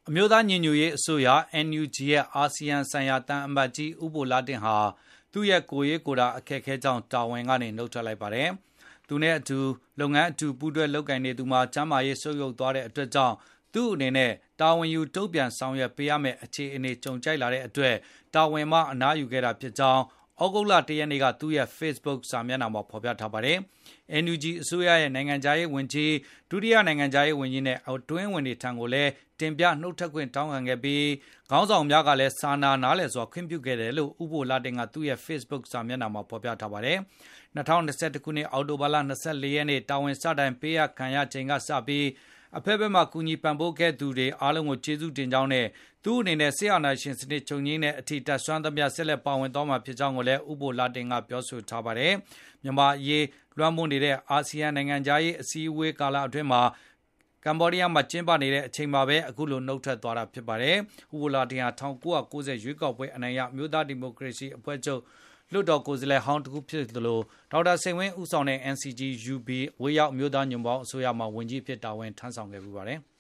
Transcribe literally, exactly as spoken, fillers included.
အမျိုးသားညီညွတ်ရေးအစိုးရ အန်ယူဂျီ ရဲ့အာဆီယံဆိုင်ရာသံအမတ်ကြီးဦးဘိုလှတင့်ဟာသူ့ရဲ့ကိုယ်ရေးကိုယ်တာအခက်အခဲကြောင့်တာဝန်ကနေနှုတ်ထွက်လိုက်ပါတယ်။သူနဲ့အတူလုပ်ငန်းအတူပူးတွဲလုပ်ကိုင်နေသူမှာကျန်းမာရေးဆုတ်ယုတ်သွားတဲ့အတွက်ကြောင့်သူ့အနေနဲ့တာဝန်ယူတုံ့ပြန်ဆောင်ရွက်ပေးရမယ့်အခြေအနေကြုံကြိုက်လာတဲ့အတွက်တာဝန်မှအနားယူခဲ့တာဖြစ်ကြောင်းဩဂုတ်လတရက်နေ့ကသူ့ရဲ့ Facebook စာမျက်နှာမှာဖော်ပြထားပါတယ်။ အန်ယူဂျီ အစိုးရရဲ့နိုင်ငံခြားရေးဝန်ကြီးဒုတိယနိုင်ငံခြားရေးဝန်ကြီးနဲ့အတွင်းဝန်တွေထံကိုလည်းတင်ပြနှုတ်ထွက်ခွင့်တောင်းခံခဲ့ပြီးခေါင်းဆောင်များကလည်းစာနာနားလည်စွာခွင့်ပြုခဲ့တယ်လို့ဦးဘိုလှတင်ကသူ့ရဲ့ Facebook စာမျက်နှာမှာဖော်ပြထားပါတယ်။၂၀၂၁ ခုနှစ်အောက်တိုဘာလ၂၄ရက်နေ့တာဝန်စတင်ပေးအပ်ခံရချိန်ကစပြီးအဖက်ဖက်မှကူညီပံ့ပိုးခဲ့သူတွေအားလုံးကိုကျေးဇူးတင်ကြောင်းနဲ့သူ့အနေနဲ့ဆရာနာရှင်စနစ်ချုပ်ငင်းတဲ့အထိတက်ဆွမ်းသမျှဆက်လက်ပါဝင်သွားမှာဖြစ်ကြောင်းကိုလည်းဥပိုလတင်ကပြောဆိုထားပါတယ်။မြန်မာရေးလွှမ်းမိုးနေတဲ့အာဆီယံနိုင်ငံသားရေးအစည်းအဝေးကာလအတွင်းမှာကမ္ဘောဒီးယားမှာကျင်းပနေတဲ့အချိန်မှာပဲအခုလိုနှုတ်ထွက်သွားတာဖြစ်ပါတယ်။ဥပိုလတင်ဟာ၁၉၉၀ရွေးကောက်ပွဲအနိုင်ရမြို့သားဒီမိုကရေစီအဖွဲ့ချုပ်လွှတ်တော်ကိုယ်စားလှယ်ဟောင်းတစ်ခုဖြစ်သလိုဒေါက်တာစိန်ဝင်းဦးဆောင်တဲ့ အန် စီ ဂျီ ယူ ဘီ ဝေးရောက်မျိုးသားညွန့်ပေါင်းအစိုးရမှဝန်ကြီးဖြစ်တာဝန်ထမ်းဆောင်ခဲ့ပူပါတယ်။